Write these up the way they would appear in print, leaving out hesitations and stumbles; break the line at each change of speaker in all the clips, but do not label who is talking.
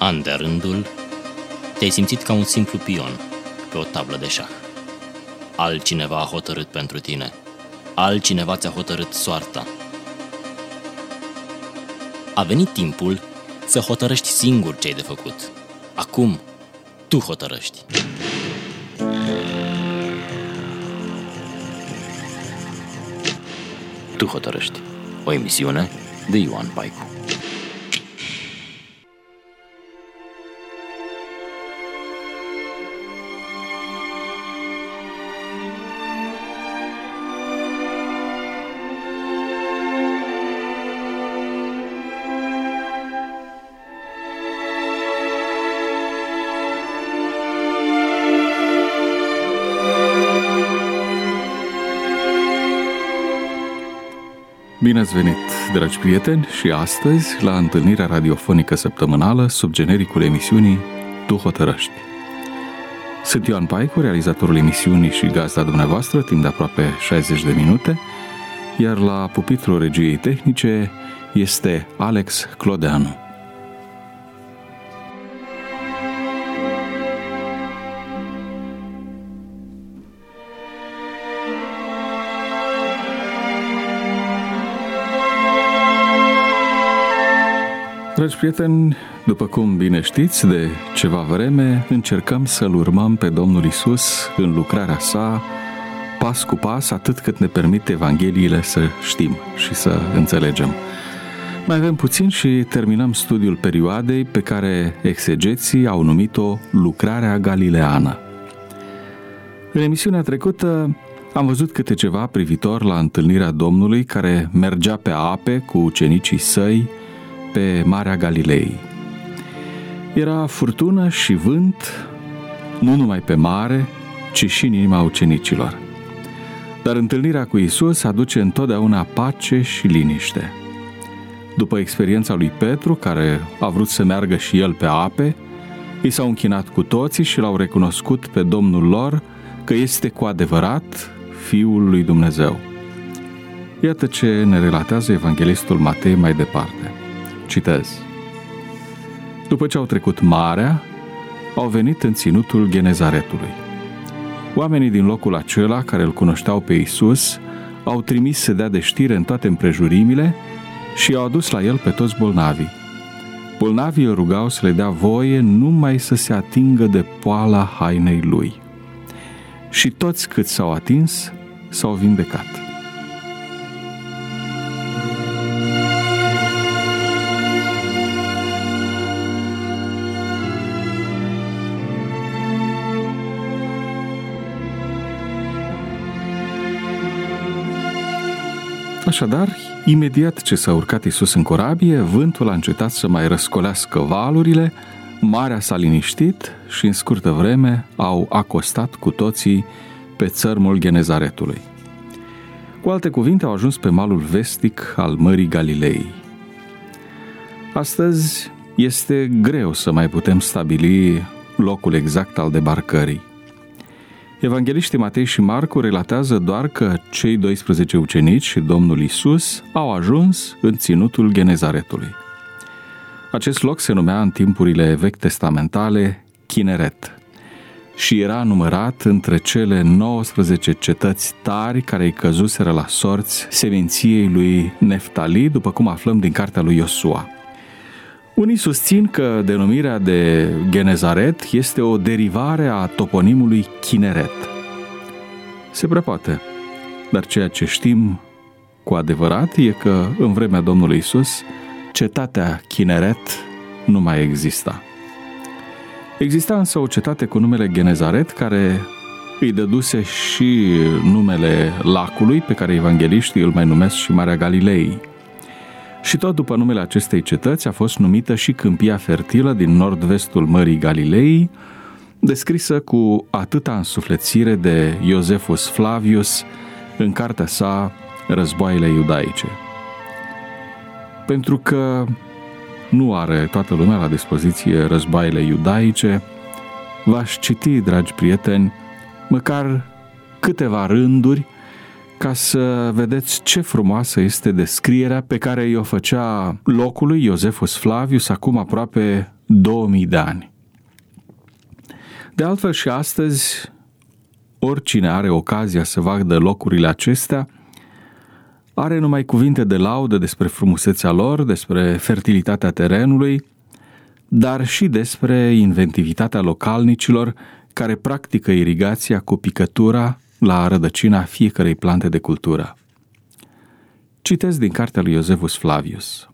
An de rândul, te-ai simțit ca un simplu pion pe o tablă de șah. Altcineva a hotărât pentru tine. Altcineva ți-a hotărât soarta. A venit timpul să hotărăști singur ce ai de făcut. Acum, tu hotărăști. Tu hotărăști. O emisiune de Ioan Paicu.
Bine ați venit, dragi prieteni, și astăzi la întâlnirea radiofonică săptămânală sub genericul emisiunii Tu hotărăști. Sunt Ioan Paicu, realizatorul emisiunii și gazda dumneavoastră timp de aproape 60 de minute, iar la pupitrul regiei tehnice este Alex Clodeanu. Dragi prieteni, după cum bine știți, de ceva vreme încercăm să-L urmăm pe Domnul Iisus în lucrarea sa, pas cu pas, atât cât ne permite Evangheliile să știm și să înțelegem. Mai avem puțin și terminăm studiul perioadei pe care exegeții au numit-o lucrarea galileană. În emisiunea trecută am văzut câte ceva privitor la întâlnirea Domnului care mergea pe ape cu ucenicii săi pe Marea Galilei. Era furtună și vânt, nu numai pe mare, ci și în inima ucenicilor. Dar întâlnirea cu Iisus aduce întotdeauna pace și liniște. După experiența lui Petru, care a vrut să meargă și el pe ape, i s-au închinat cu toții și l-au recunoscut pe Domnul lor că este cu adevărat Fiul lui Dumnezeu. Iată ce ne relatează evanghelistul Matei mai departe. Citez. După ce au trecut marea, au venit în ținutul Genezaretului. Oamenii din locul acela, care îl cunoșteau pe Iisus, au trimis să dea de știre în toate împrejurimile și i-au adus la el pe toți bolnavii. Bolnavii îl rugau să le dea voie numai să se atingă de poala hainei lui. Și toți cât s-au atins, s-au vindecat. Așadar, imediat ce s-a urcat Iisus în corabie, vântul a încetat să mai răscolească valurile, marea s-a liniștit și în scurtă vreme au acostat cu toții pe țărmul Genezaretului. Cu alte cuvinte, au ajuns pe malul vestic al Mării Galilei. Astăzi este greu să mai putem stabili locul exact al debarcării. Evangheliștii Matei și Marcu relatează doar că cei 12 ucenici și Domnul Iisus au ajuns în ținutul Genezaretului. Acest loc se numea în timpurile vechi testamentale Chineret și era numărat între cele 19 cetăți tari care îi căzuseră la sorți seminției lui Neftali, după cum aflăm din cartea lui Iosua. Unii susțin că denumirea de Genezaret este o derivare a toponimului Chineret. Se prea poate, dar ceea ce știm cu adevărat e că în vremea Domnului Iisus cetatea Chineret nu mai exista. Exista însă o cetate cu numele Genezaret care îi dăduse și numele lacului pe care evangheliștii îl mai numesc și Marea Galilei. Și tot după numele acestei cetăți a fost numită și câmpia fertilă din nord-vestul Mării Galilei, descrisă cu atâta însuflețire de Iosefus Flavius în cartea sa Războaiele iudaice. Pentru că nu are toată lumea la dispoziție Războaiele iudaice, v-aș citi, dragi prieteni, măcar câteva rânduri ca să vedeți ce frumoasă este descrierea pe care i-o făcea locului Iosefus Flavius acum aproape 2000 de ani. De altfel și astăzi, oricine are ocazia să vadă locurile acestea, are numai cuvinte de laudă despre frumusețea lor, despre fertilitatea terenului, dar și despre inventivitatea localnicilor care practică irigația cu picătura la rădăcina fiecărei plante de cultură. Citez din cartea lui Iosefus Flavius.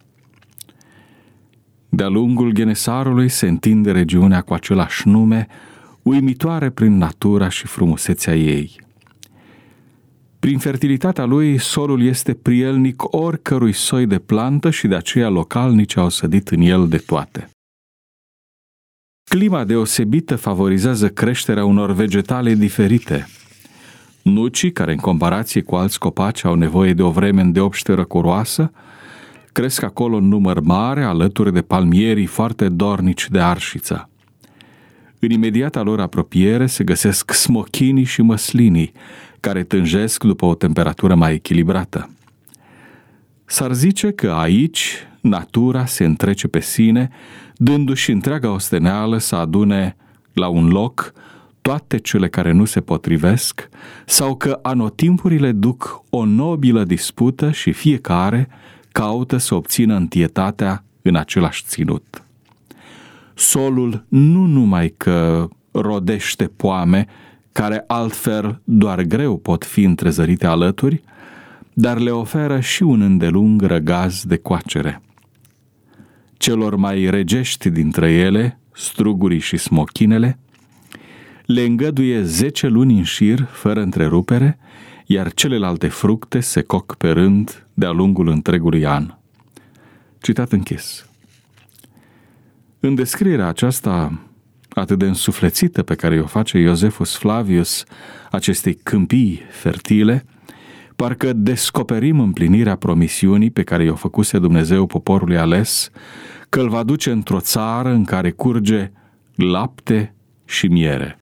De-a lungul Ghenesarului se întinde regiunea cu același nume, uimitoare prin natura și frumusețea ei. Prin fertilitatea lui, solul este prielnic oricărui soi de plantă și de aceea localnici au sădit în el de toate. Clima deosebită favorizează creșterea unor vegetale diferite. Nucii, care în comparație cu alți copaci au nevoie de o vreme îndeopște răcoroasă, cresc acolo în număr mare, alături de palmierii foarte dornici de arșiță. În imediata lor apropiere se găsesc smochinii și măslinii, care tânjesc după o temperatură mai echilibrată. S-ar zice că aici natura se întrece pe sine, dându-și întreaga osteneală să adune la un loc toate cele care nu se potrivesc, sau că anotimpurile duc o nobilă dispută și fiecare caută să obțină întietatea în același ținut. Solul nu numai că rodește poame, care altfel doar greu pot fi întrezărite alături, dar le oferă și un îndelung răgaz de coacere. Celor mai regești dintre ele, strugurii și smochinele, le îngăduie 10 luni în șir, fără întrerupere, iar celelalte fructe se coc pe rând de-a lungul întregului an. Citat închis. În descrierea aceasta atât de însuflețită pe care o face Iosefus Flavius acestei câmpii fertile, parcă descoperim împlinirea promisiunii pe care i-o făcuse Dumnezeu poporului ales, că îl va duce într-o țară în care curge lapte și miere.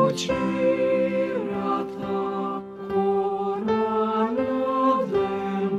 Lucirea ta, coroană de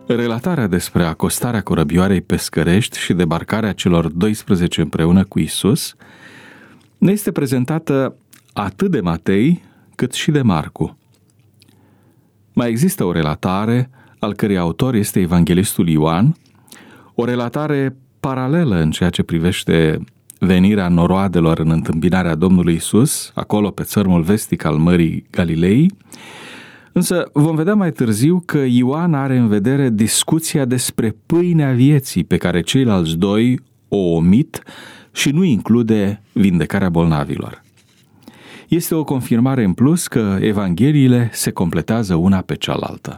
Relatarea despre acostarea corăbioarei pescărești și debarcarea celor 12 împreună cu Isus ne este prezentată atât de Matei cât și de Marcu. Mai există o relatare, al cărei autor este evanghelistul Ioan, o relatare paralelă în ceea ce privește venirea noroadelor în întâmpinarea Domnului Isus, acolo pe țărmul vestic al Mării Galilei, însă vom vedea mai târziu că Ioan are în vedere discuția despre pâinea vieții pe care ceilalți doi o omit și nu include vindecarea bolnavilor. Este o confirmare în plus că evangheliile se completează una pe cealaltă.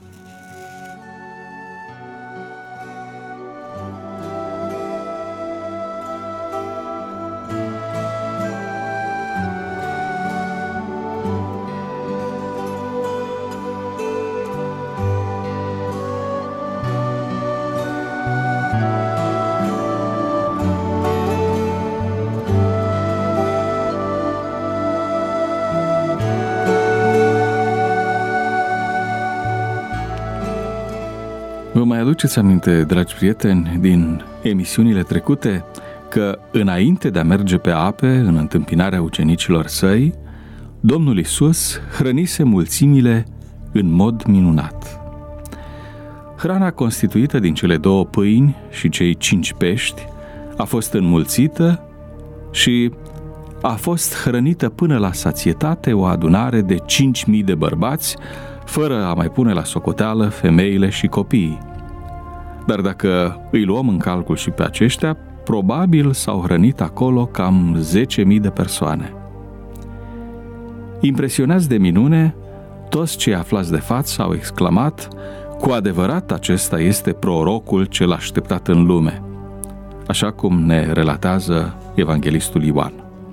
Vă mai aduceți aminte, dragi prieteni, din emisiunile trecute, că înainte de a merge pe ape în întâmpinarea ucenicilor săi, Domnul Isus hrănise mulțimile în mod minunat. Hrana constituită din cele 2 pâini și cei 5 pești a fost înmulțită și a fost hrănită până la sațietate o adunare de 5.000 de bărbați, fără a mai pune la socoteală femeile și copiii. Dar dacă îi luăm în calcul și pe aceștia, probabil s-au hrănit acolo cam 10.000 de persoane. Impresionați de minune, toți cei aflați de față au exclamat: cu adevărat acesta este prorocul cel așteptat în lume, așa cum ne relatează evanghelistul Ioan.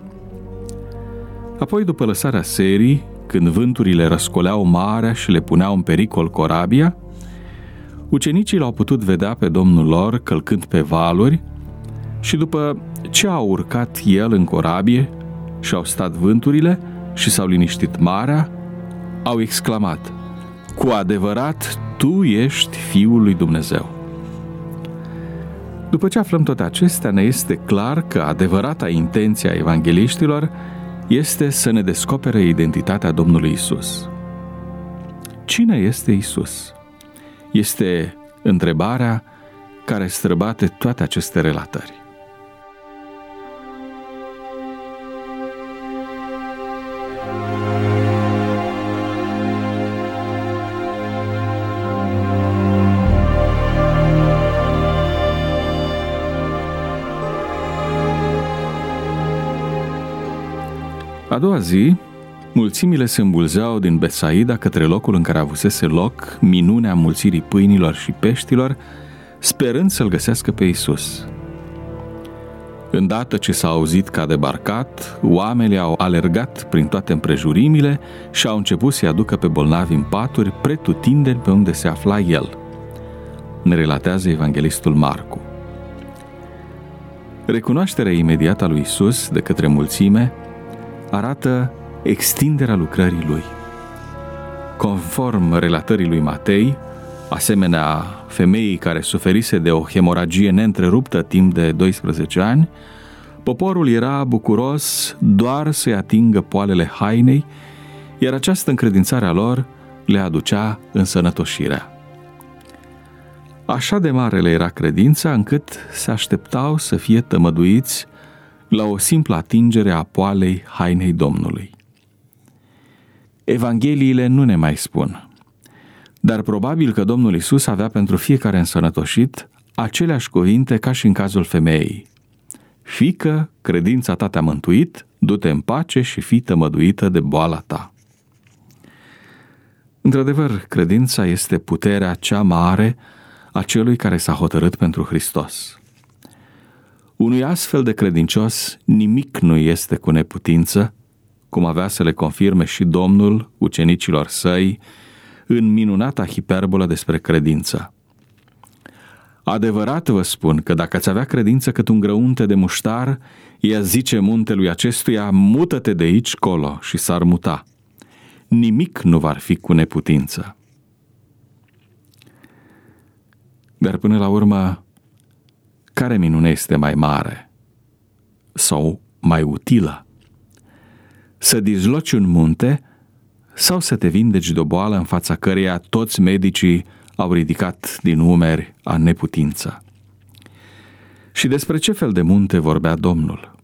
Apoi, după lăsarea serii, când vânturile răscoleau marea și le puneau în pericol corabia, ucenicii l-au putut vedea pe Domnul lor călcând pe valuri și după ce au urcat el în corabie și au stat vânturile și s-au liniștit marea, au exclamat: cu adevărat, tu ești Fiul lui Dumnezeu. După ce aflăm toate acestea, ne este clar că adevărata intenție a evangheliștilor este să ne descopere identitatea Domnului Isus. Cine este Isus? Este întrebarea care străbate toate aceste relatări. A doua zi, mulțimile se îmbulzeau din Betsaida către locul în care avusese loc minunea mulțirii pâinilor și peștilor, sperând să-l găsească pe Isus. Îndată ce s-a auzit că a debarcat, oamenii au alergat prin toate împrejurimile și au început să-i aducă pe bolnavi în paturi pretutindeni pe unde se afla el. Ne relatează evanghelistul Marcu. Recunoașterea imediată a lui Isus de către mulțime arată extinderea lucrării lui. Conform relatării lui Matei, asemenea femeii care suferise de o hemoragie neîntreruptă timp de 12 ani, poporul era bucuros doar să-i atingă poalele hainei, iar această încredințare a lor le aducea însănătoșirea. Așa de mare le era credința încât se așteptau să fie tămăduiți la o simplă atingere a poalei hainei Domnului. Evangheliile nu ne mai spun, dar probabil că Domnul Isus avea pentru fiecare însănătoșit aceleași cuvinte ca și în cazul femeii: fiică, credința ta te-a mântuit, du-te în pace și fii tămăduită de boala ta. Într-adevăr, credința este puterea cea mare a celui care s-a hotărât pentru Hristos. Unui astfel de credincios nimic nu este cu neputință, cum avea să le confirme și Domnul ucenicilor săi în minunata hiperbolă despre credință. Adevărat vă spun că dacă ați avea credință cât un grăunte de muștar, ea zice muntelui acestuia: mută-te de aici colo, și s-ar muta. Nimic nu va fi cu neputință. Dar până la urmă, care minune este mai mare sau mai utilă? Să dizloci un munte sau să te vindeci de o boală în fața căreia toți medicii au ridicat din umeri a neputință? Și despre ce fel de munte vorbea Domnul?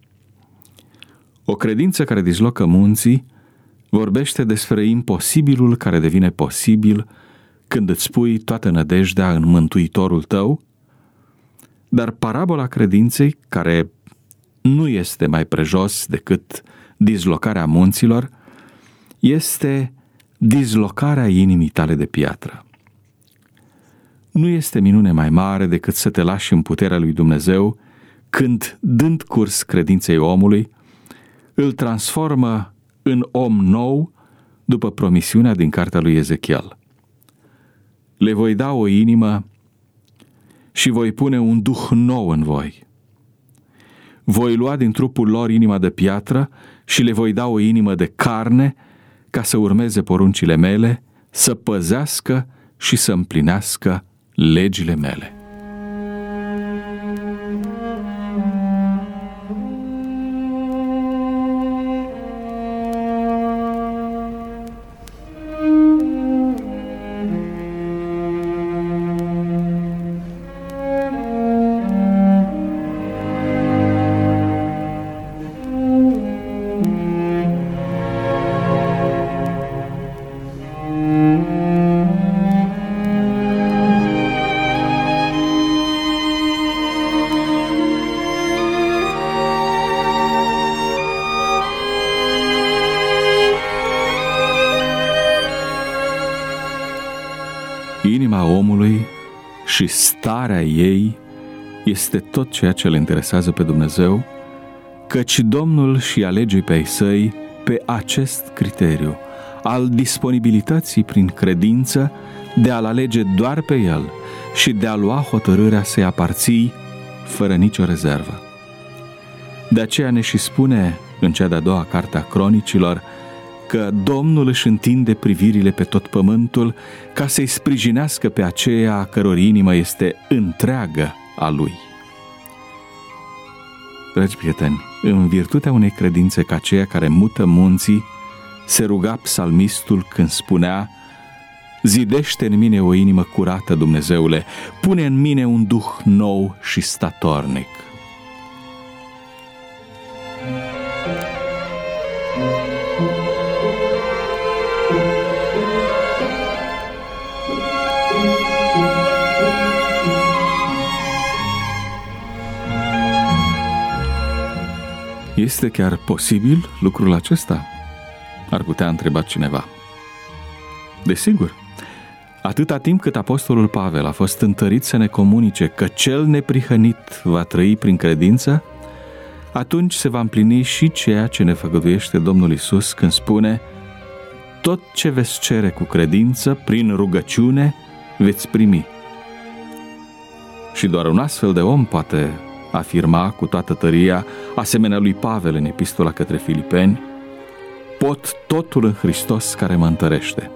O credință care dizlocă munții vorbește despre imposibilul care devine posibil când îți pui toată nădejdea în Mântuitorul tău, dar parabola credinței, care nu este mai prejos decât dizlocarea munților, este dizlocarea inimii tale de piatră. Nu este minune mai mare decât să te lași în puterea lui Dumnezeu când, dând curs credinței omului, îl transformă în om nou după promisiunea din cartea lui Ezechiel. Le voi da o inimă și voi pune un duh nou în voi. Voi lua din trupul lor inima de piatră și le voi da o inimă de carne ca să urmeze poruncile mele, să păzească și să împlinească legile mele. Inima omului și starea ei este tot ceea ce îl interesează pe Dumnezeu, căci Domnul și alege pe ai săi pe acest criteriu, al disponibilității prin credință de a-L alege doar pe El și de a lua hotărârea să-i aparții fără nicio rezervă. De aceea ne și spune în cea de-a doua carte a Cronicilor că Domnul își întinde privirile pe tot pământul ca să-i sprijinească pe aceia a căror inimă este întreagă a Lui. Dragi prieteni, în virtutea unei credințe ca aceea care mută munții, se ruga psalmistul când spunea: zidește în mine o inimă curată, Dumnezeule, pune în mine un duh nou și statornic. Este chiar posibil lucrul acesta? Ar putea întreba cineva. Desigur, atâta timp cât apostolul Pavel a fost întărit să ne comunice că cel neprihănit va trăi prin credință, atunci se va împlini și ceea ce ne făgăduiește Domnul Iisus când spune: tot ce veți cere cu credință, prin rugăciune, veți primi. Și doar un astfel de om poate afirma cu toată tăria, asemenea lui Pavel în epistola către Filipeni: pot totul în Hristos care mă întărește.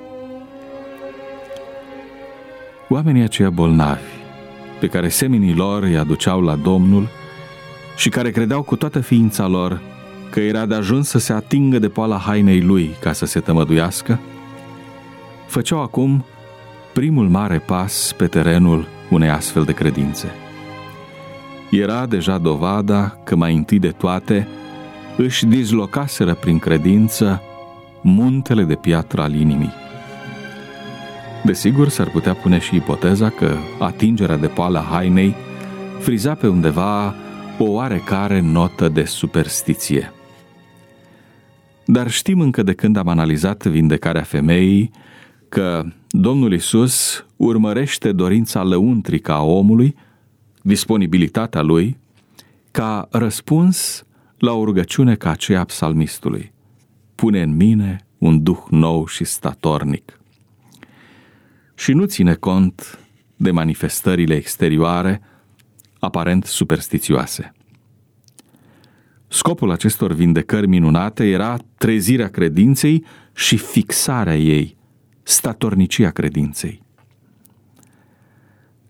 Oamenii aceia bolnavi, pe care semenii lor îi aduceau la Domnul și care credeau cu toată ființa lor că era de ajuns să se atingă de poala hainei lui ca să se tămăduiască, făceau acum primul mare pas pe terenul unei astfel de credințe. Era deja dovada că mai întâi de toate își dizlocaseră prin credință muntele de piatră al inimii. Desigur, s-ar putea pune și ipoteza că atingerea de poala hainei friza pe undeva o oarecare notă de superstiție. Dar știm încă de când am analizat vindecarea femeii că Domnul Iisus urmărește dorința lăuntrică a omului, disponibilitatea lui, ca răspuns la o rugăciune ca aceea a psalmistului: pune în mine un duh nou și statornic. Și nu ține cont de manifestările exterioare aparent superstițioase. Scopul acestor vindecări minunate era trezirea credinței și fixarea ei, statornicia credinței.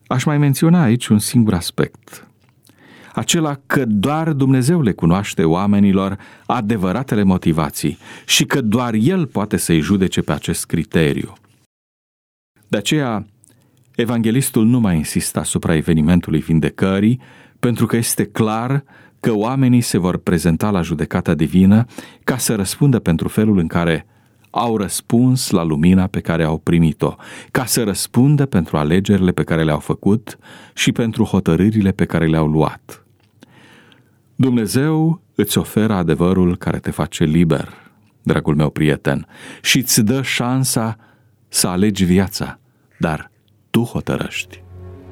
aș mai menționa aici un singur aspect. Acela că doar Dumnezeu le cunoaște oamenilor adevăratele motivații și că doar El poate să-i judece pe acest criteriu. De aceea, evanghelistul nu mai insistă asupra evenimentului vindecării, pentru că este clar că oamenii se vor prezenta la judecata divină ca să răspundă pentru felul în care au răspuns la lumina pe care au primit-o, ca să răspundă pentru alegerile pe care le-au făcut și pentru hotărârile pe care le-au luat. Dumnezeu îți oferă adevărul care te face liber, dragul meu prieten, și îți dă șansa să alegi viața, dar tu hotărăști.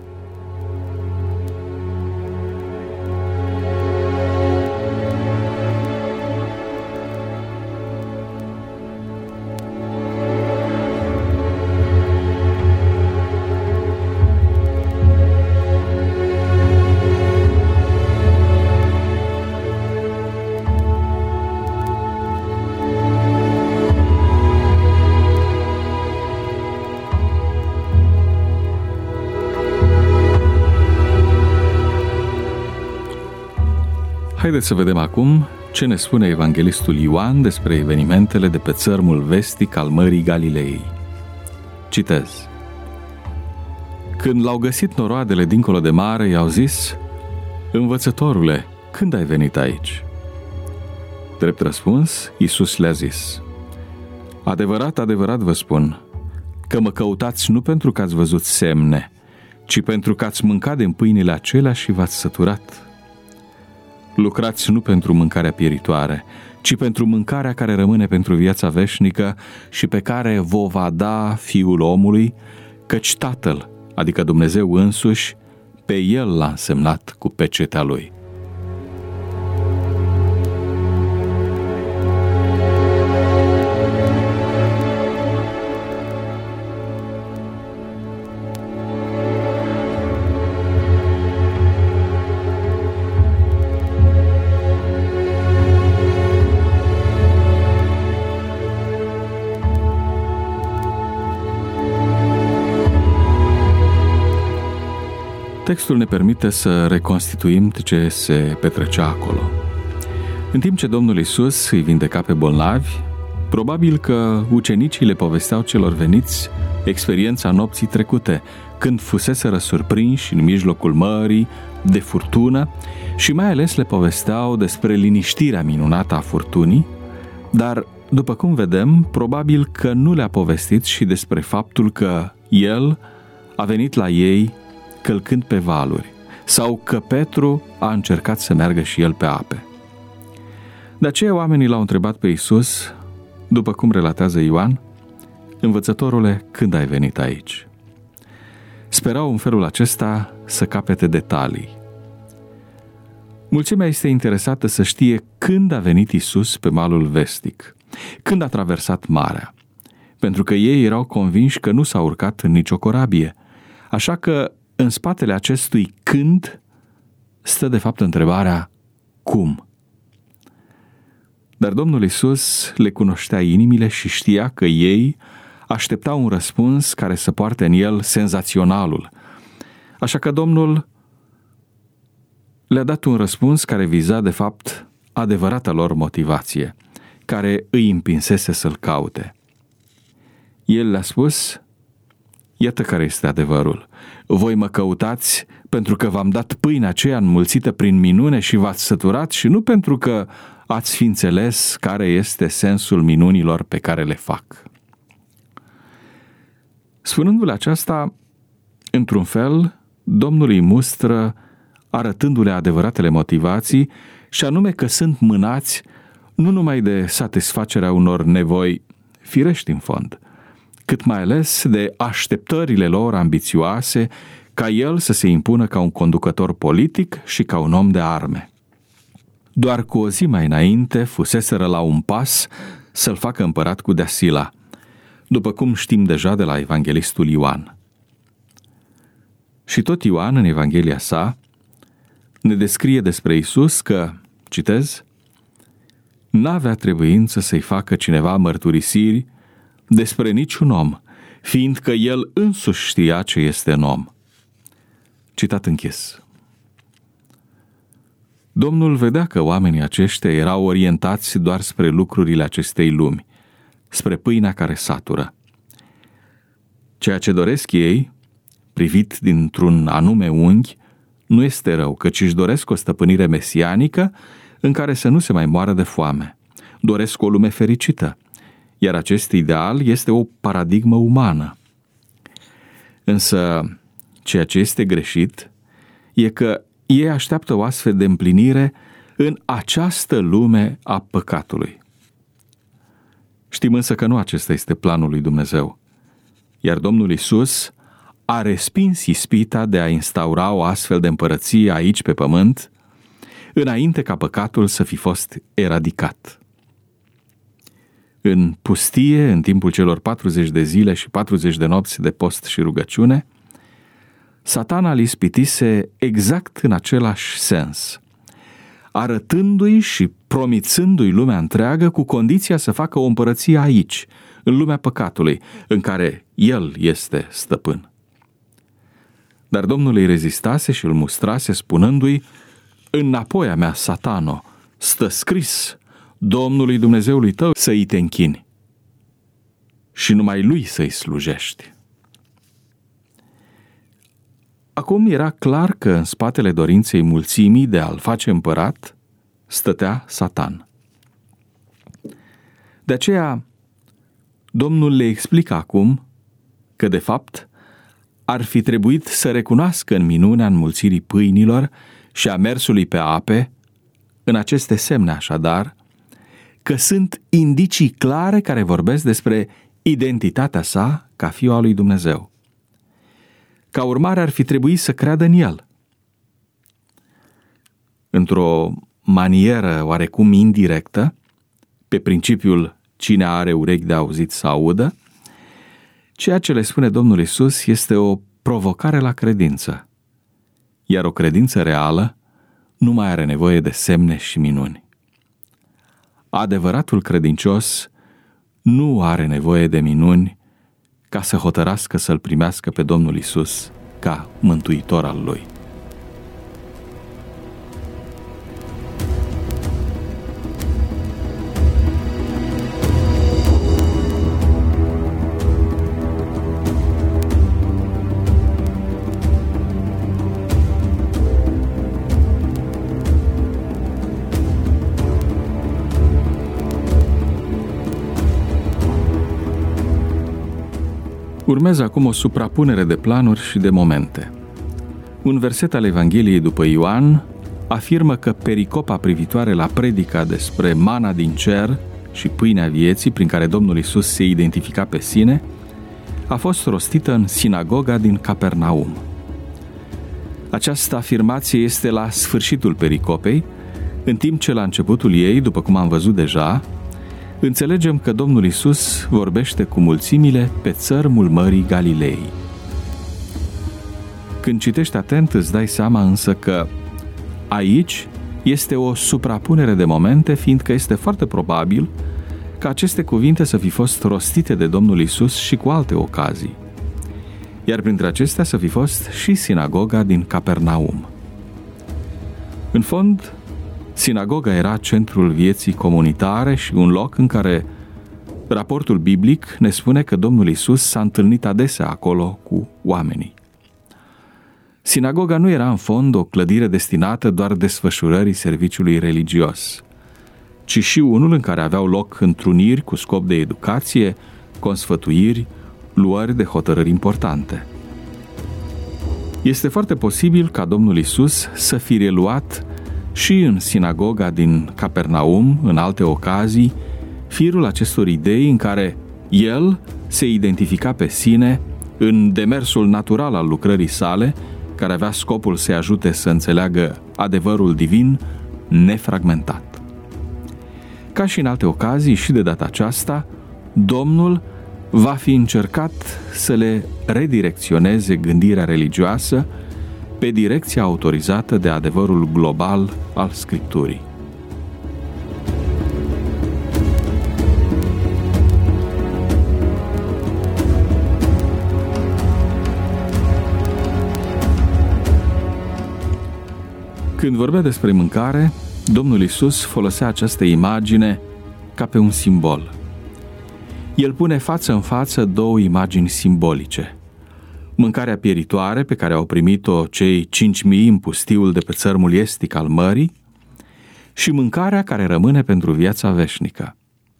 Haideți să vedem acum ce ne spune evanghelistul Ioan despre evenimentele de pe țărmul vestic al Mării Galilei. Citez. Când l-au găsit noroadele dincolo de mare, i-au zis: Învățătorule, când ai venit aici? Drept răspuns, Iisus le-a zis: Adevărat, adevărat vă spun, că mă căutați nu pentru că ați văzut semne, ci pentru că ați mâncat din pâinile acelea și v-ați săturat. Lucrați nu pentru mâncarea pieritoare, ci pentru mâncarea care rămâne pentru viața veșnică și pe care vă va da Fiul omului, căci Tatăl, adică Dumnezeu însuși, pe El l-a însemnat cu pecetea Lui. Textul ne permite să reconstituim ce se petrecea acolo. În timp ce Domnul Iisus îi vindeca pe bolnavi, probabil că ucenicii le povesteau celor veniți experiența nopții trecute, când fuseseră surprinși în mijlocul mării de furtună și mai ales le povesteau despre liniștirea minunată a furtunii, dar, după cum vedem, probabil că nu le-a povestit și despre faptul că El a venit la ei călcând pe valuri, sau că Petru a încercat să meargă și el pe ape. De aceea oamenii l-au întrebat pe Iisus, după cum relatează Ioan: Învățătorule, când ai venit aici? Sperau în felul acesta să capete detalii. Mulțimea este interesată să știe când a venit Iisus pe malul vestic, când a traversat marea, pentru că ei erau convinși că nu s-a urcat în nicio corabie, așa că în spatele acestui când stă de fapt întrebarea cum. Dar Domnul Iisus le cunoștea inimile și știa că ei așteptau un răspuns care să poarte în el senzaționalul. Așa că Domnul le-a dat un răspuns care viza de fapt adevărata lor motivație, care îi împinsese să-l caute. El le-a spus: Iată care este adevărul. Voi mă căutați pentru că v-am dat pâinea aceea înmulțită prin minune și v-ați săturat și nu pentru că ați fi înțeles care este sensul minunilor pe care le fac. Spunându-le aceasta, într-un fel, Domnul îi mustră arătându-le adevăratele motivații, și anume că sunt mânați nu numai de satisfacerea unor nevoi firești în fond, cât mai ales de așteptările lor ambițioase ca el să se impună ca un conducător politic și ca un om de arme. Doar cu o zi mai înainte fuseseră la un pas să-l facă împărat cu Deasila, după cum știm deja de la evanghelistul Ioan. Și tot Ioan, în Evanghelia sa, ne descrie despre Iisus că, citez, n-avea trebuință să-i facă cineva mărturisiri despre niciun om, fiindcă el însuși știa ce este în om. Citat închis. Domnul vedea că oamenii aceștia erau orientați doar spre lucrurile acestei lumi, spre pâinea care satură. Ceea ce doresc ei, privit dintr-un anume unghi, nu este rău, căci își doresc o stăpânire mesianică în care să nu se mai moară de foame. Doresc o lume fericită, iar acest ideal este o paradigmă umană. Însă, ceea ce este greșit e că ei așteaptă o astfel de împlinire în această lume a păcatului. Știm însă că nu acesta este planul lui Dumnezeu, iar Domnul Iisus a respins ispita de a instaura o astfel de împărăție aici pe pământ, înainte ca păcatul să fi fost eradicat. În pustie, în timpul celor 40 de zile și 40 de nopți de post și rugăciune, Satana îl ispitise exact în același sens, arătându-i și promițându-i lumea întreagă cu condiția să facă o împărăție aici, în lumea păcatului, în care el este stăpân. Dar Domnul îi rezistase și îl mustrase, spunându-i: înapoi a mea, Satano, stă scris, Domnului Dumnezeului tău să-i te închini și numai lui să-i slujești. Acum era clar că în spatele dorinței mulțimii de a-l face împărat stătea Satan. De aceea, Domnul le explică acum că, de fapt, ar fi trebuit să recunoască în minunea înmulțirii pâinilor și a mersului pe ape, în aceste semne așadar, că sunt indicii clare care vorbesc despre identitatea sa ca fiul al lui Dumnezeu. Ca urmare ar fi trebuit să creadă în el. Într-o manieră oarecum indirectă, pe principiul cine are urechi de auzit să audă, ceea ce le spune Domnul Iisus este o provocare la credință, iar o credință reală nu mai are nevoie de semne și minuni. Adevăratul credincios nu are nevoie de minuni ca să hotărască să-L primească pe Domnul Iisus ca mântuitor al lui. Urmează acum o suprapunere de planuri și de momente. Un verset al Evangheliei după Ioan afirmă că pericopa privitoare la predica despre mana din cer și pâinea vieții, prin care Domnul Iisus se identifica pe sine, a fost rostită în sinagoga din Capernaum. Această afirmație este la sfârșitul pericopei, în timp ce la începutul ei, după cum am văzut deja, înțelegem că Domnul Iisus vorbește cu mulțimile pe țărmul Mării Galilei. Când citești atent, îți dai seama însă că aici este o suprapunere de momente, fiindcă este foarte probabil ca aceste cuvinte să fi fost rostite de Domnul Iisus și cu alte ocazii, iar printre acestea să fi fost și sinagoga din Capernaum. În fond, sinagoga era centrul vieții comunitare și un loc în care raportul biblic ne spune că Domnul Iisus s-a întâlnit adesea acolo cu oamenii. Sinagoga nu era în fond o clădire destinată doar desfășurării serviciului religios, ci și unul în care aveau loc întruniri cu scop de educație, consfătuiri, luări de hotărâri importante. Este foarte posibil ca Domnul Iisus să fi reluat și în sinagoga din Capernaum, în alte ocazii, firul acestor idei în care el se identifica pe sine în demersul natural al lucrării sale, care avea scopul să-i ajute să înțeleagă adevărul divin nefragmentat. Ca și în alte ocazii, și de data aceasta, Domnul va fi încercat să le redirecționeze gândirea religioasă pe direcția autorizată de adevărul global al Scripturii. Când vorbea despre mâncare, Domnul Iisus folosea această imagine ca pe un simbol. El pune față în față două imagini simbolice. Mâncarea pieritoare pe care au primit-o cei 5.000 în pustiul de pe țărmul estic al mării și mâncarea care rămâne pentru viața veșnică.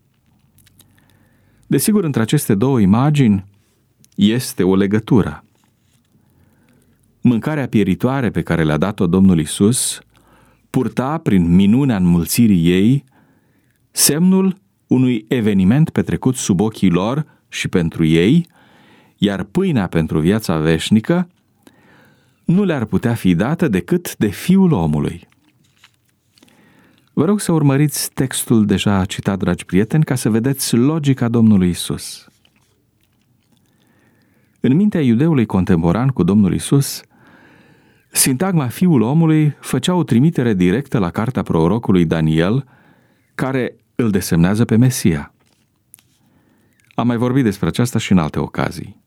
Desigur, între aceste două imagini este o legătură. Mâncarea pieritoare pe care le-a dat-o Domnul Iisus purta, prin minunea înmulțirii ei, semnul unui eveniment petrecut sub ochii lor și pentru ei, iar pâinea pentru viața veșnică nu le-ar putea fi dată decât de Fiul omului. Vă rog să urmăriți textul deja citat, dragi prieteni, ca să vedeți logica Domnului Iisus. În mintea iudeului contemporan cu Domnul Iisus, sintagma Fiul omului făcea o trimitere directă la cartea prorocului Daniel, care îl desemnează pe Mesia. Am mai vorbit despre aceasta și în alte ocazii.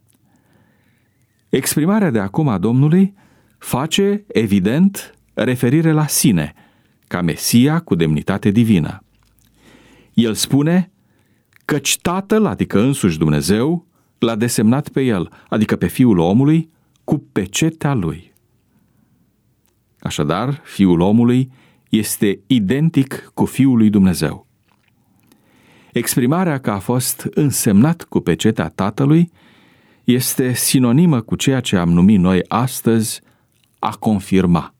Exprimarea de acum a Domnului face, evident, referire la sine, ca Mesia cu demnitate divină. El spune căci Tatăl, adică însuși Dumnezeu, l-a desemnat pe el, adică pe Fiul omului, cu pecetea lui. Așadar, Fiul omului este identic cu Fiul lui Dumnezeu. Exprimarea că a fost însemnat cu pecetea Tatălui este sinonimă cu ceea ce am numit noi astăzi a confirma.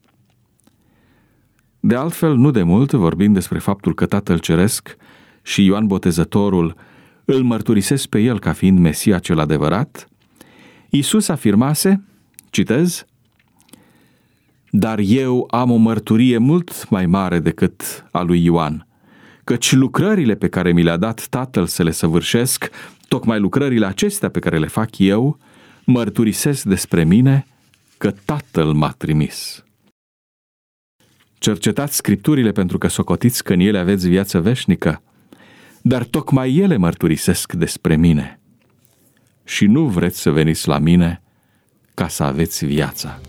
De altfel, nu de mult, vorbind despre faptul că Tatăl Ceresc și Ioan Botezătorul îl mărturisesc pe el ca fiind Mesia cel adevărat, Iisus afirmase, citez, dar eu am o mărturie mult mai mare decât a lui Ioan, căci lucrările pe care mi le-a dat Tatăl să le săvârșesc, tocmai lucrările acestea pe care le fac eu, mărturisesc despre mine că Tatăl m-a trimis. Cercetați Scripturile pentru că socotiți că în ele aveți viață veșnică, dar tocmai ele mărturisesc despre mine. Și nu vreți să veniți la mine ca să aveți viața.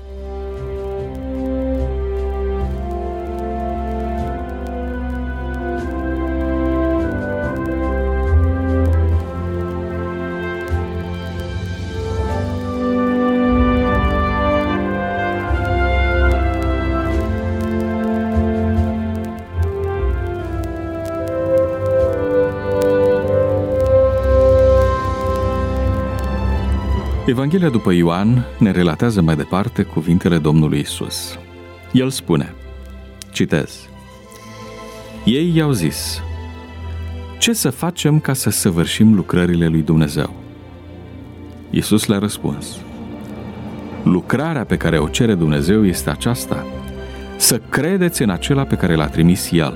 Evanghelia după Ioan ne relatează mai departe cuvintele Domnului Iisus. El spune, citez, ei i-au zis, ce să facem ca să săvârșim lucrările lui Dumnezeu? Iisus le-a răspuns, lucrarea pe care o cere Dumnezeu este aceasta, să credeți în acela pe care l-a trimis El.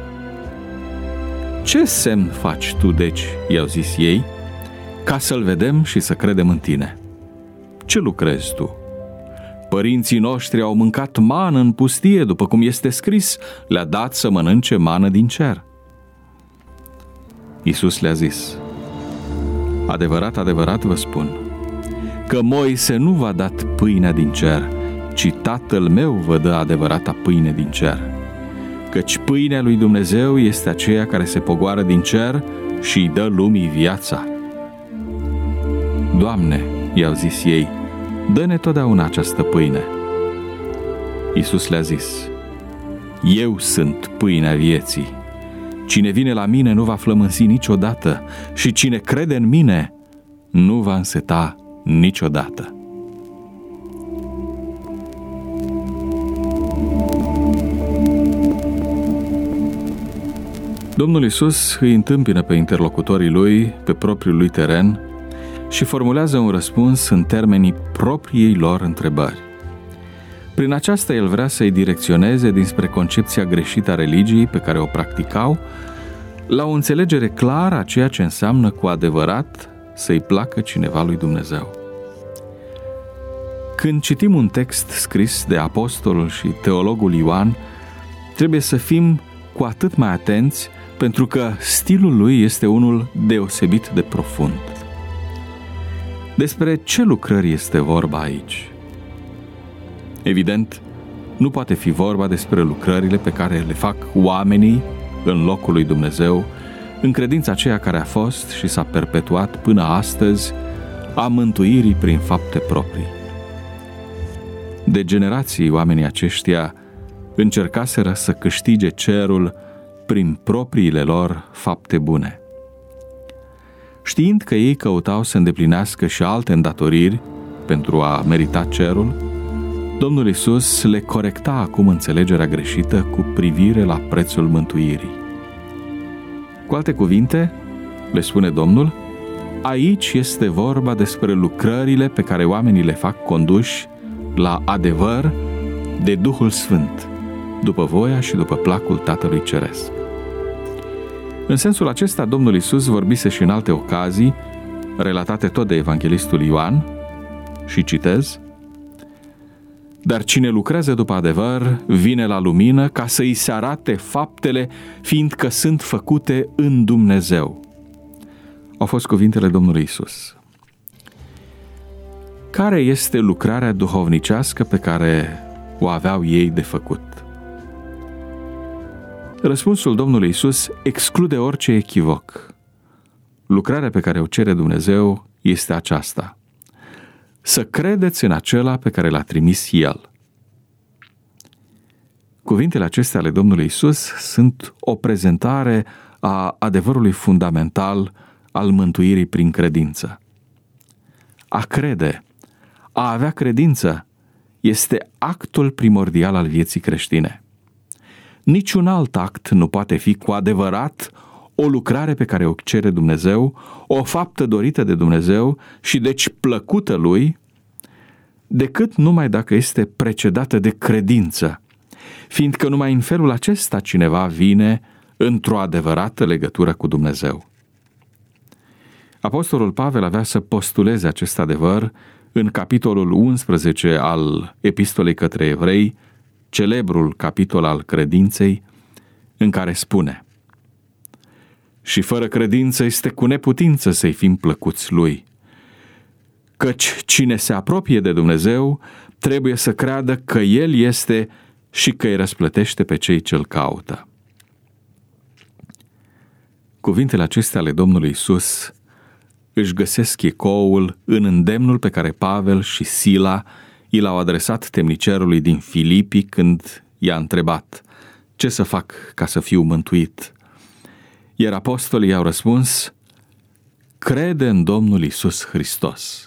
Ce semn faci tu, deci, i-au zis ei, ca să-L vedem și să credem în tine? Ce lucrezi tu? Părinții noștri au mâncat mană în pustie, după cum este scris, le-a dat să mănânce mană din cer. Iisus le-a zis, adevărat, adevărat vă spun, că Moise nu v-a dat pâinea din cer, ci Tatăl meu vă dă adevărata pâine din cer. Căci pâinea lui Dumnezeu este aceea care se pogoară din cer și îi dă lumii viața. Doamne, i-au zis ei, dă-ne totdeauna această pâine. Iisus le-a zis, eu sunt pâinea vieții. Cine vine la mine nu va flămânzi niciodată și cine crede în mine nu va înseta niciodată. Domnul Iisus îi întâmpină pe interlocutorii lui pe propriul lui teren și formulează un răspuns în termenii propriei lor întrebări. Prin aceasta el vrea să-i direcționeze dinspre concepția greșită a religiei pe care o practicau la o înțelegere clară a ceea ce înseamnă cu adevărat să-i placă cineva lui Dumnezeu. Când citim un text scris de apostolul și teologul Ioan, trebuie să fim cu atât mai atenți pentru că stilul lui este unul deosebit de profund. Despre ce lucrări este vorba aici? Evident, nu poate fi vorba despre lucrările pe care le fac oamenii în locul lui Dumnezeu, în credința aceea care a fost și s-a perpetuat până astăzi a mântuirii prin fapte proprii. De generații oamenii aceștia încercaseră să câștige cerul prin propriile lor fapte bune. Știind că ei căutau să îndeplinească și alte îndatoriri pentru a merita cerul, Domnul Iisus le corecta acum înțelegerea greșită cu privire la prețul mântuirii. Cu alte cuvinte, le spune Domnul, aici este vorba despre lucrările pe care oamenii le fac conduși la adevăr de Duhul Sfânt, după voia și după placul Tatălui Ceresc. În sensul acesta, Domnul Iisus vorbise și în alte ocazii, relatate tot de evanghelistul Ioan, și citez: dar cine lucrează după adevăr vine la lumină ca să îi se arate faptele, fiindcă sunt făcute în Dumnezeu. Au fost cuvintele Domnului Iisus. Care este lucrarea duhovnicească pe care o aveau ei de făcut? Răspunsul Domnului Iisus exclude orice echivoc. Lucrarea pe care o cere Dumnezeu este aceasta: să credeți în acela pe care l-a trimis El. Cuvintele acestea ale Domnului Iisus sunt o prezentare a adevărului fundamental al mântuirii prin credință. A crede, a avea credință, este actul primordial al vieții creștine. Niciun alt act nu poate fi cu adevărat o lucrare pe care o cere Dumnezeu, o faptă dorită de Dumnezeu și deci plăcută Lui, decât numai dacă este precedată de credință, fiindcă numai în felul acesta cineva vine într-o adevărată legătură cu Dumnezeu. Apostolul Pavel avea să postuleze acest adevăr în capitolul 11 al Epistolei către Evrei, celebrul capitol al credinței, în care spune: și fără credință este cu neputință să-i fim plăcuți Lui, căci cine se apropie de Dumnezeu trebuie să creadă că El este și că îi răsplătește pe cei ce-L caută. Cuvintele acestea ale Domnului Iisus își găsesc ecoul în îndemnul pe care Pavel și Sila i l-au adresat temnicerului din Filipi când i-a întrebat: ce să fac ca să fiu mântuit? Iar apostolii i-au răspuns: crede în Domnul Iisus Hristos.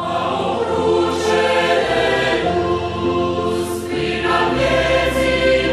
Vieții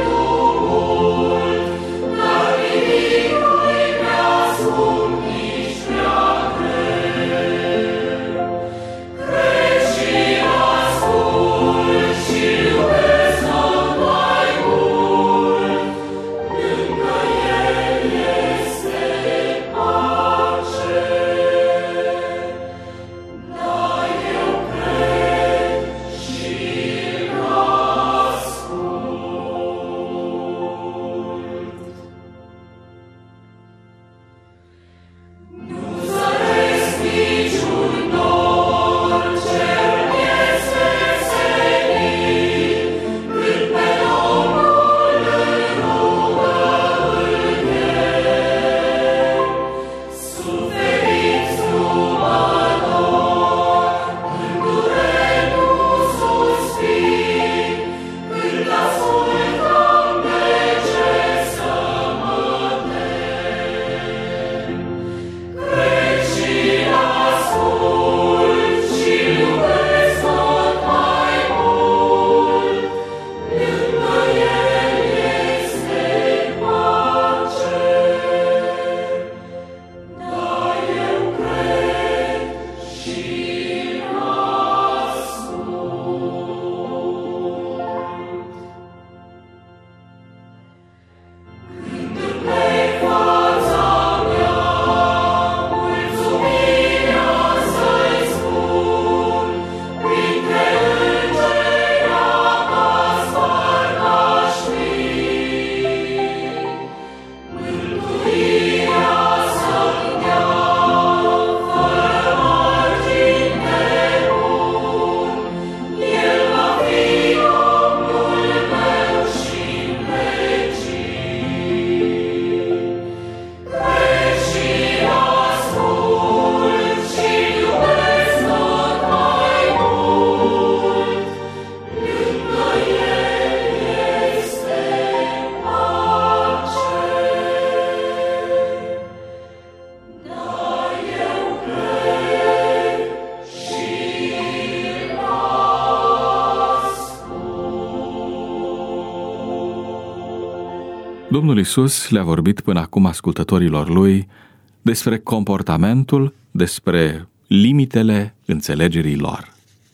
Domnul Iisus le-a vorbit până acum ascultătorilor lui despre comportamentul, despre limitele înțelegerii lor.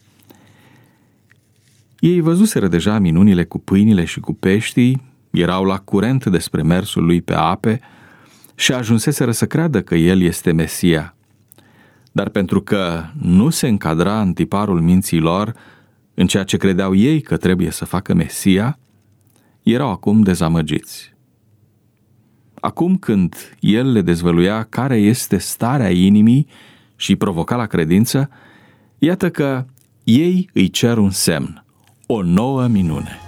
Ei văzuseră deja minunile cu pâinile și cu peștii, erau la curent despre mersul lui pe ape și ajunseseră să creadă că el este Mesia. Dar pentru că nu se încadra în tiparul minții lor, în ceea ce credeau ei că trebuie să facă Mesia, erau acum dezamăgiți. Acum când el le dezvăluia care este starea inimii și îi provoca la credință, iată că ei îi cer un semn, o nouă minune.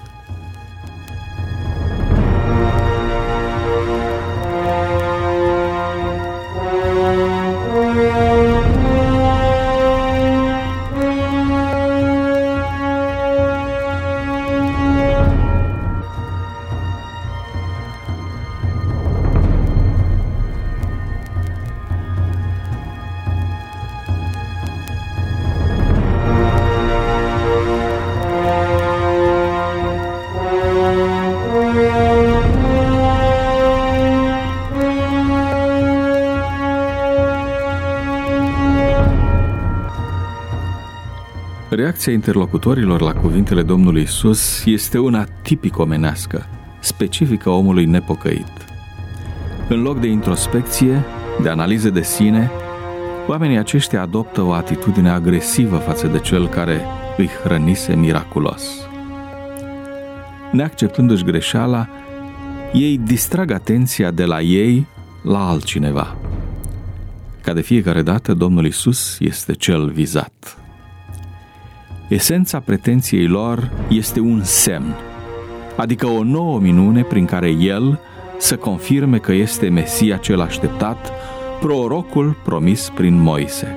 Reacția interlocutorilor la cuvintele Domnului Iisus este una tipic omenească, specifică omului nepocăit. În loc de introspecție, de analiză de sine, oamenii aceștia adoptă o atitudine agresivă față de cel care îi hrănise miraculos. Neacceptându-și greșeala, ei distrag atenția de la ei la altcineva. Ca de fiecare dată, Domnul Iisus este cel vizat. Esența pretenției lor este un semn, adică o nouă minune prin care el să confirme că este Mesia cel așteptat, prorocul promis prin Moise.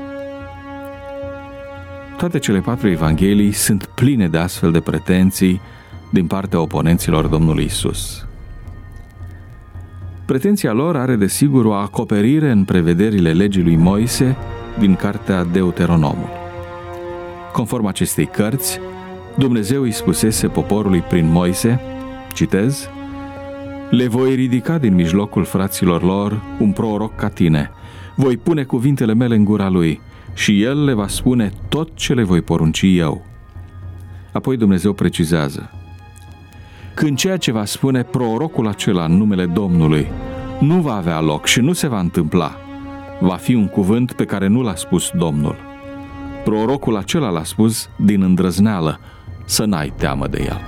Toate cele 4 evanghelii sunt pline de astfel de pretenții din partea oponenților Domnului Iisus. Pretenția lor are desigur o acoperire în prevederile legii lui Moise din cartea Deuteronomul. Conform acestei cărți, Dumnezeu îi spusese poporului prin Moise, citez, le voi ridica din mijlocul fraților lor un proroc ca tine, voi pune cuvintele mele în gura lui și el le va spune tot ce le voi porunci eu. Apoi Dumnezeu precizează, când ceea ce va spune prorocul acela în numele Domnului nu va avea loc și nu se va întâmpla, va fi un cuvânt pe care nu l-a spus Domnul. Prorocul acela l-a spus din îndrăzneală, să n-ai teamă de el.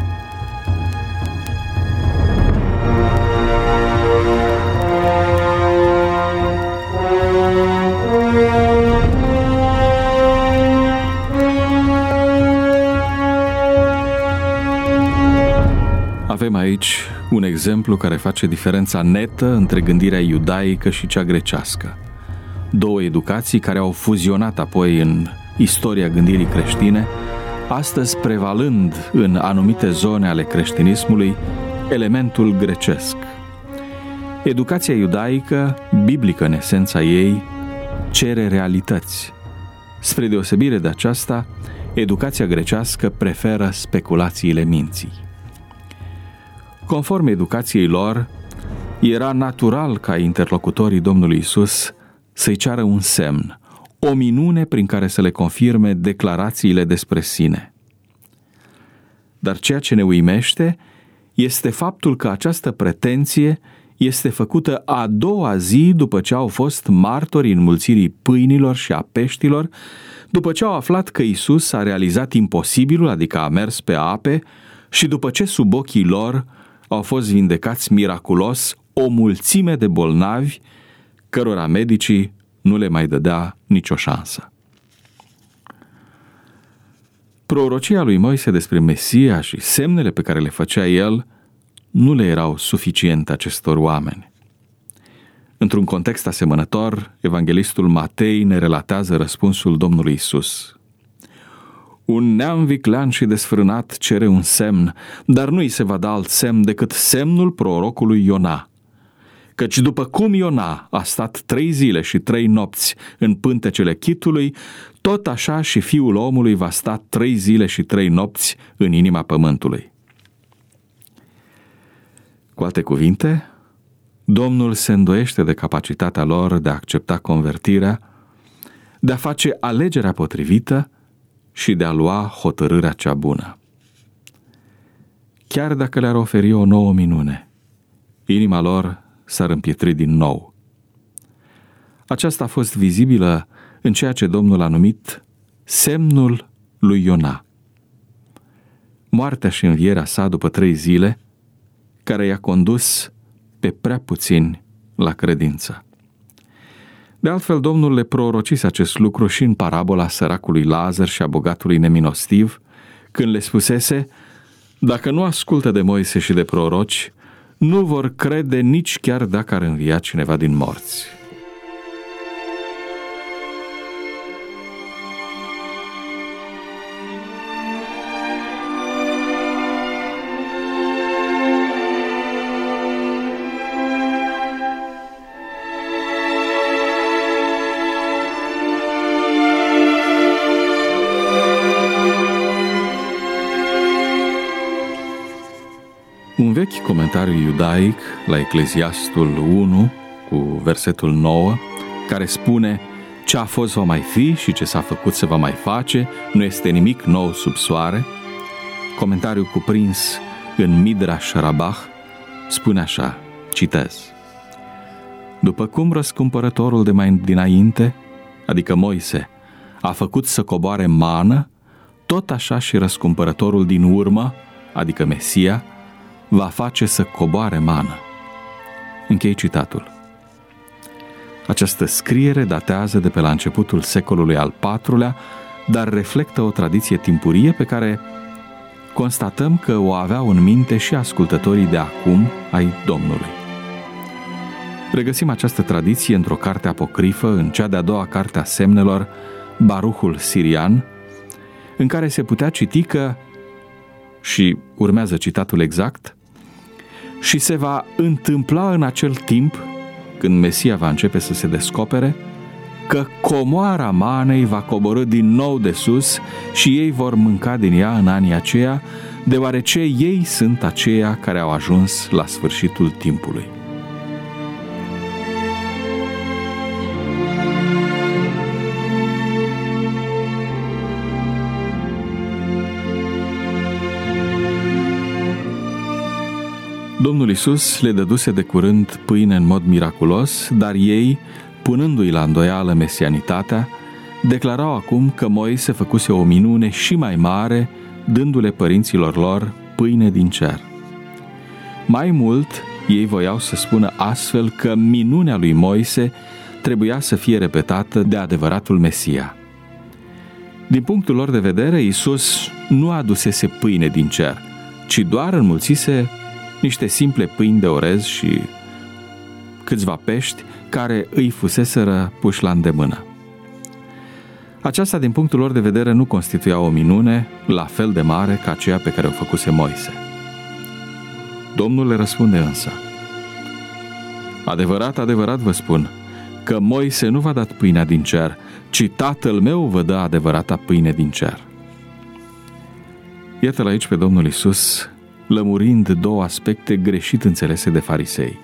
Avem aici un exemplu care face diferența netă între gândirea iudaică și cea grecească. Două educații care au fuzionat apoi în istoria gândirii creștine, astăzi prevalând în anumite zone ale creștinismului elementul grecesc. Educația iudaică, biblică în esența ei, cere realități. Spre deosebire de aceasta, educația grecească preferă speculațiile minții. Conform educației lor, era natural ca interlocutorii Domnului Iisus să-i ceară un semn, o minune prin care să le confirme declarațiile despre sine. Dar ceea ce ne uimește este faptul că această pretenție este făcută a doua zi după ce au fost martori înmulțirii pâinilor și a peștilor, după ce au aflat că Iisus a realizat imposibilul, adică a mers pe ape, și după ce sub ochii lor au fost vindecați miraculos o mulțime de bolnavi cărora medicii nu le mai dădea nicio șansă. Prorocia lui Moise despre Mesia și semnele pe care le făcea el nu le erau suficiente acestor oameni. Într-un context asemănător, evanghelistul Matei ne relatează răspunsul Domnului Iisus. Un neam viclean și desfrânat cere un semn, dar nu îi se va da alt semn decât semnul prorocului Iona. Căci după cum Iona a stat 3 zile și 3 nopți în pântecele chitului, tot așa și Fiul omului va sta 3 zile și 3 nopți în inima pământului. Cu alte cuvinte, Domnul se îndoiește de capacitatea lor de a accepta convertirea, de a face alegerea potrivită și de a lua hotărârea cea bună. Chiar dacă le-ar oferi o nouă minune, inima lor s-ar împietri din nou. Aceasta a fost vizibilă în ceea ce Domnul a numit semnul lui Iona. Moartea și învierea sa după 3 zile, care i-a condus pe prea puțini la credință. De altfel, Domnul le prorocise acest lucru și în parabola săracului Lazar și a bogatului neminostiv, când le spusese: dacă nu ascultă de Moise și de proroci, nu vor crede nici chiar dacă ar învia cineva din morți. Un vechi comentariu iudaic la Ecleziastul 1, cu versetul 9, care spune: ce a fost va mai fi și ce s-a făcut se va mai face, nu este nimic nou sub soare. Comentariul cuprins în Midrash Rabbah spune așa, citez: după cum răscumpărătorul de mai dinainte, adică Moise, a făcut să coboare mană, tot așa și răscumpărătorul din urmă, adică Mesia, va face să coboare mană. Închei citatul. Această scriere datează de pe la începutul secolului al IV-lea, dar reflectă o tradiție timpurie pe care constatăm că o aveau în minte și ascultătorii de acum ai Domnului. Regăsim această tradiție într-o carte apocrifă, în cea de-a doua carte a semnelor, Baruhul Sirian, în care se putea citi că, și urmează citatul exact, și se va întâmpla în acel timp, când Mesia va începe să se descopere, că comoara manei va coborî din nou de sus și ei vor mânca din ea în anii aceia, deoarece ei sunt aceia care au ajuns la sfârșitul timpului. Domnul Iisus le dăduse de curând pâine în mod miraculos, dar ei, punându-i la îndoială mesianitatea, declarau acum că Moise făcuse o minune și mai mare, dându-le părinților lor pâine din cer. Mai mult, ei voiau să spună astfel că minunea lui Moise trebuia să fie repetată de adevăratul Mesia. Din punctul lor de vedere, Iisus nu adusese pâine din cer, ci doar înmulțise niște simple pâini de orez și câțiva pești care îi fuseseră puși la îndemână. Aceasta, din punctul lor de vedere, nu constituia o minune la fel de mare ca aceea pe care o făcuse Moise. Domnul le răspunde însă: adevărat, adevărat vă spun că Moise nu v-a dat pâinea din cer, ci Tatăl meu vă dă adevărata pâine din cer. Iată-l aici pe Domnul Iisus lămurind 2 aspecte greșit înțelese de farisei.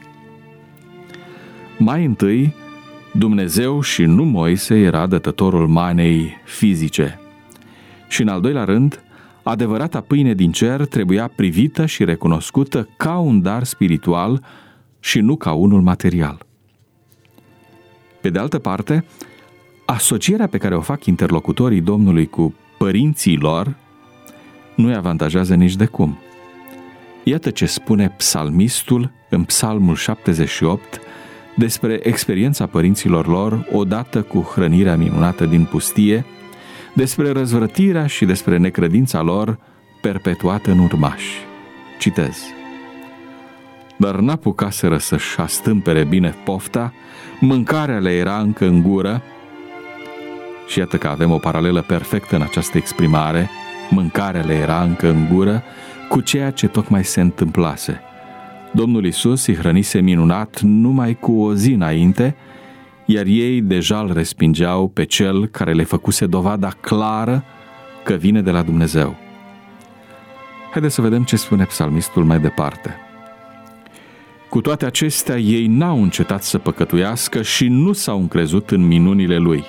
Mai întâi, Dumnezeu și nu Moise era dătătorul manei fizice. Și în al doilea rând, adevărata pâine din cer trebuia privită și recunoscută ca un dar spiritual și nu ca unul material. Pe de altă parte, asocierea pe care o fac interlocutorii Domnului cu părinții lor nu îi avantajează nici de cum. Iată ce spune psalmistul în Psalmul 78 despre experiența părinților lor odată cu hrănirea minunată din pustie, despre răzvrătirea și despre necredința lor perpetuată în urmași. Citez: dar n-apucaseră să-și astâmpere bine pofta, mâncarea le era încă în gură. Și iată că avem o paralelă perfectă în această exprimare, mâncarea le era încă în gură, cu ceea ce tocmai se întâmplase. Domnul Iisus îi hrănise minunat numai cu o zi înainte, iar ei deja îl respingeau pe cel care le făcuse dovada clară că vine de la Dumnezeu. Haideți să vedem ce spune psalmistul mai departe. Cu toate acestea, ei n-au încetat să păcătuiască și nu s-au încrezut în minunile lui.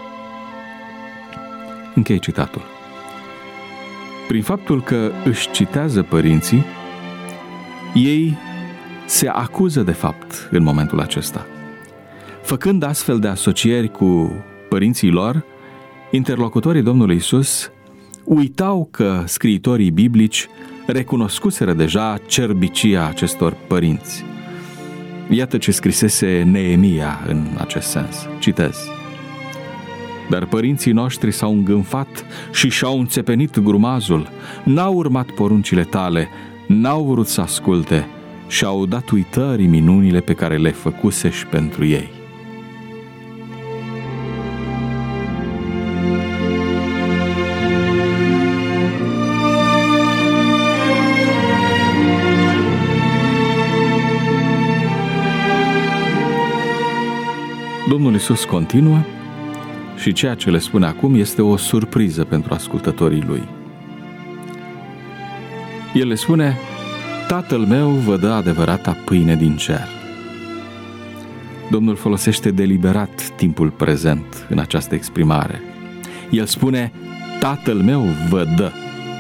Închei citatul. Prin faptul că își citează părinții, ei se acuză de fapt în momentul acesta. Făcând astfel de asocieri cu părinții lor, interlocutorii Domnului Iisus uitau că scriitorii biblici recunoscuseră deja cerbicia acestor părinți. Iată ce scrisese Neemia în acest sens. Citez. Dar părinții noștri s-au îngânfat și și-au înțepenit grumazul, n-au urmat poruncile tale, n-au vrut să asculte și au dat uitării minunile pe care le făcusești pentru ei. Domnul Iisus continuă și ceea ce le spune acum este o surpriză pentru ascultătorii lui. El le spune: Tatăl meu vă dă adevărata pâine din cer. Domnul folosește deliberat timpul prezent în această exprimare. El spune: Tatăl meu vă dă.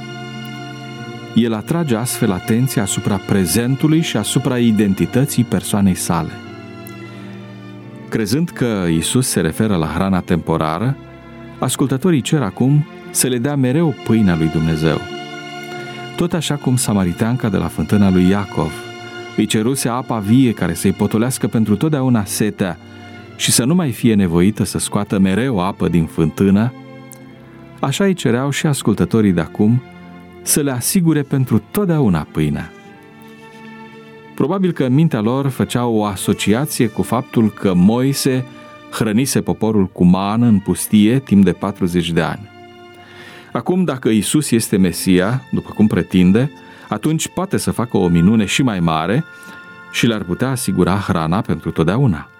El atrage astfel atenția asupra prezentului și asupra identității persoanei sale. Crezând că Iisus se referă la hrana temporară, ascultătorii cer acum să le dea mereu pâinea lui Dumnezeu. Tot așa cum samariteanca de la fântâna lui Iacov îi ceruse apa vie care să-i potolească pentru totdeauna setea și să nu mai fie nevoită să scoată mereu apă din fântână, așa îi cereau și ascultătorii de acum să le asigure pentru totdeauna pâinea. Probabil că în mintea lor făceau o asociație cu faptul că Moise hrănise poporul cu mană în pustie timp de 40 de ani. Acum, dacă Iisus este Mesia, după cum pretinde, atunci poate să facă o minune și mai mare și le-ar putea asigura hrana pentru totdeauna.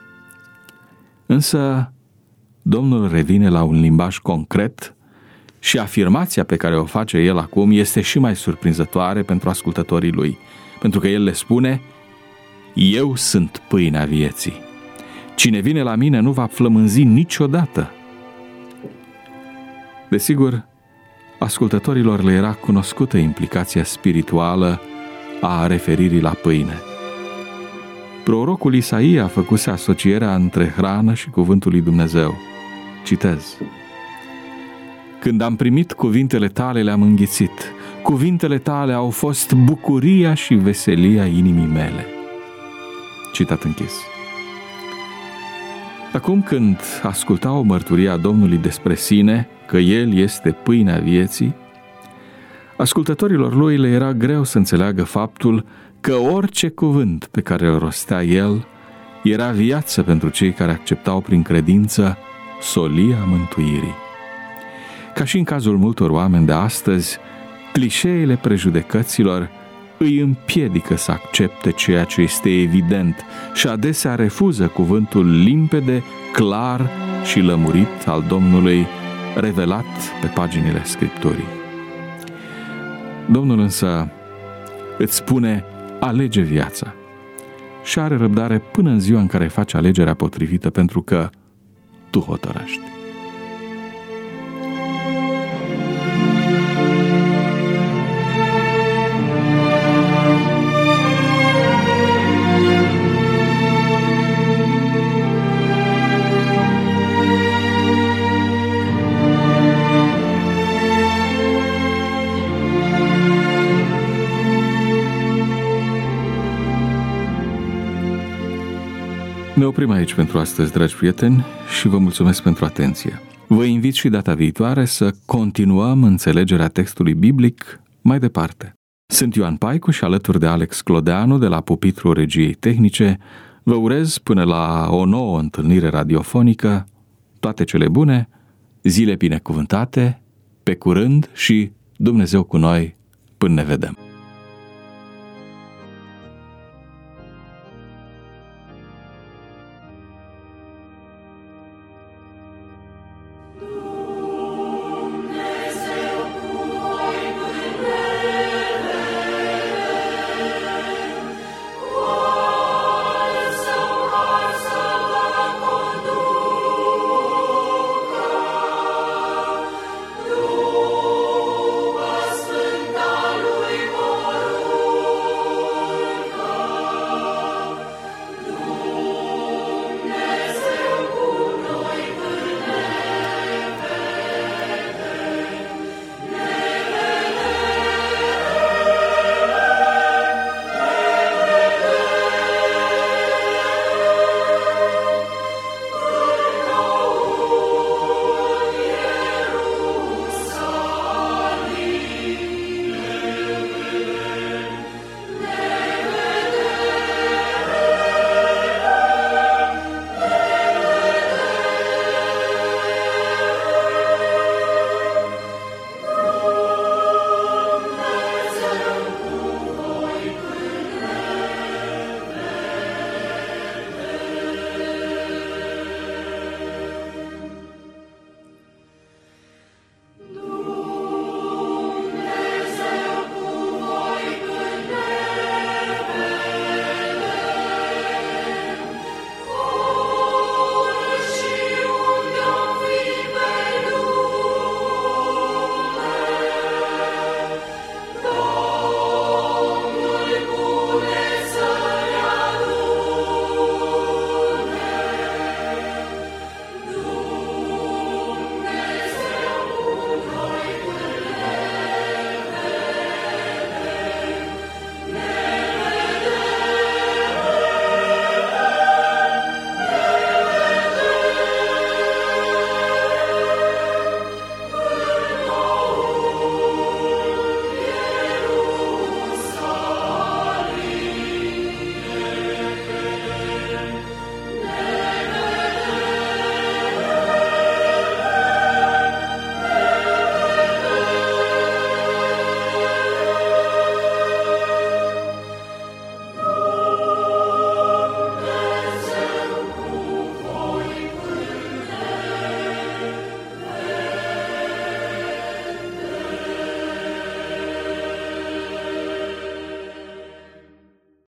Însă, Domnul revine la un limbaj concret și afirmația pe care o face El acum este și mai surprinzătoare pentru ascultătorii Lui, pentru că El le spune: Eu sunt pâinea vieții. Cine vine la mine nu va flămânzi niciodată. Desigur, ascultătorilor le era cunoscută implicația spirituală a referirii la pâine. Prorocul Isaia făcuse asocierea între hrană și cuvântul lui Dumnezeu. Citez. Când am primit cuvintele tale, le-am înghițit. Cuvintele tale au fost bucuria și veselia inimii mele. Citat închis. Acum când ascultau mărturia Domnului despre sine, că El este pâinea vieții, ascultătorilor Lui le era greu să înțeleagă faptul că orice cuvânt pe care îl rostea El era viață pentru cei care acceptau prin credință solia mântuirii. Ca și în cazul multor oameni de astăzi, clișeele prejudecăților îi împiedică să accepte ceea ce este evident și adesea refuză cuvântul limpede, clar și lămurit al Domnului, revelat pe paginile Scripturii. Domnul însă îți spune: alege viața și are răbdare până în ziua în care faci alegerea potrivită, pentru că tu hotărăști. Ne oprim aici pentru astăzi, dragi prieteni, și vă mulțumesc pentru atenție. Vă invit și data viitoare să continuăm înțelegerea textului biblic mai departe. Sunt Ioan Paicu și alături de Alex Clodeanu de la pupitrul regiei tehnice vă urez până la o nouă întâlnire radiofonică toate cele bune, zile binecuvântate, pe curând și Dumnezeu cu noi până ne vedem.